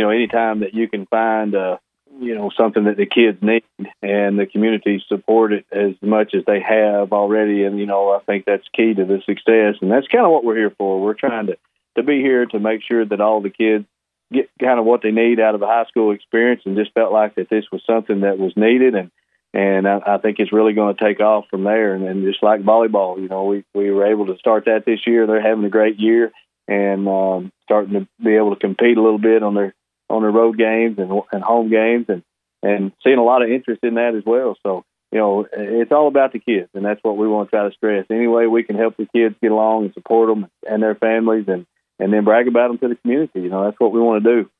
anytime that you can find, something that the kids need and the community support it as much as they have already. And, I think that's key to the success. And that's kind of what we're here for. We're trying to be here to make sure that all the kids get kind of what they need out of a high school experience, and just felt like that this was something that was needed. And I think it's really going to take off from there. And just like volleyball, we were able to start that this year. They're having a great year and starting to be able to compete a little bit on their road games and home games, and seeing a lot of interest in that as well. So, it's all about the kids, and that's what we want to try to stress. Any way we can help the kids get along and support them and their families, and then brag about them to the community. That's what we want to do.